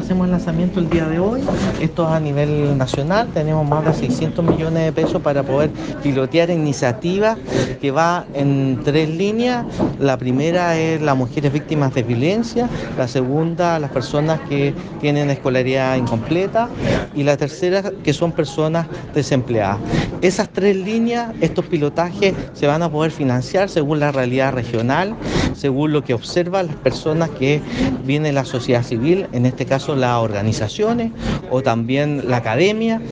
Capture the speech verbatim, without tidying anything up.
hacemos el lanzamiento el día de hoy. Esto es a nivel nacional. Tenemos más de seiscientos millones de pesos para poder pilotear iniciativas que va en tres líneas. La primera es las mujeres víctimas de violencia, la segunda las personas que tienen escolaridad incompleta y la tercera que son personas desempleadas. Esas tres líneas, estos pilotajes se van a poder financiar según la realidad regional, según lo que observan las personas que viene la sociedad civil, en este caso las organizaciones o también la academia.